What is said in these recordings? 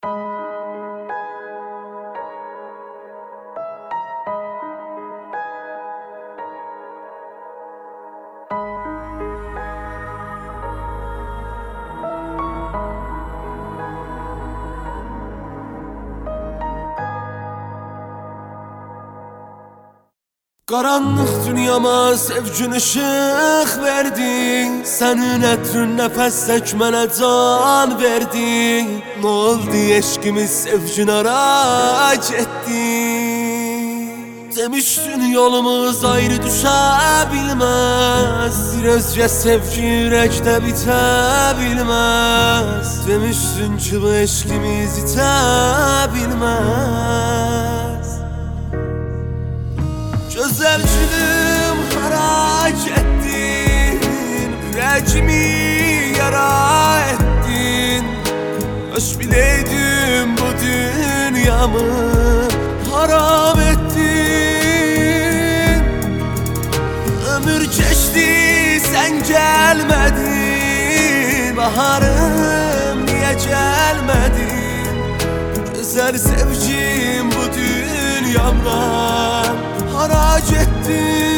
Qaranlıq dünyama sevgin ışıq verdin. Sənin ətrin nəfəs tək mənə can verdin. Nə oldu eşqimiz sevgin ara getdin. Demişdin yolumuz ayrı düşə bilməz. Bir özgə sevgi ürəkdə bitə bilməz. Demişdin ki bu eşqimiz itə bilməz. Gözəl gülüm hara getdin, ürəkimi yara etdin. Kaş bileydim bu dünyamı haram ettin. Ömür geçti sen gelmedin, baharım niye gelmedin? Güzel sevgim bu dünyamdan harac ettin.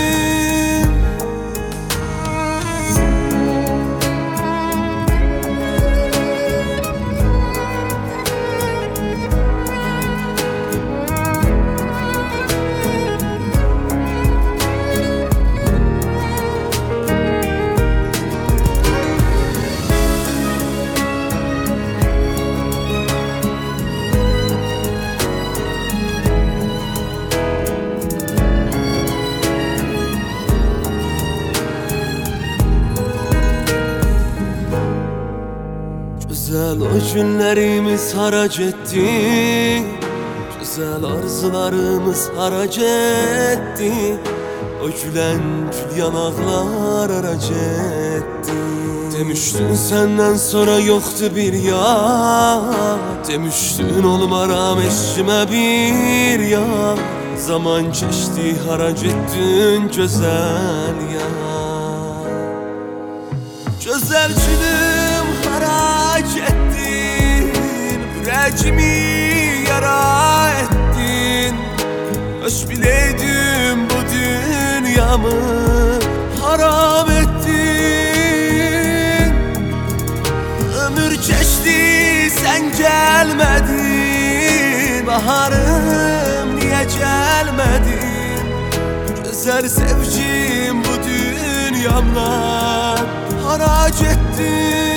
Güzel o günlerimiz harac etti. Güzel arzularımız harac etti. O gülen gül yanaklar harac etti. Demiştin senden sonra yoktu bir ya. Demiştin olmaram eşime bir ya. Zaman geçti harac ettin güzel ya. Güzel gülüm harac ettin, ürəkimi yara ettin. Kaş bileydim bu dünyamı haram ettin. Ömür geçti sen gelmedin, baharım niye gelmedin? Güzel sevgim bu dünyamdan harac ettin.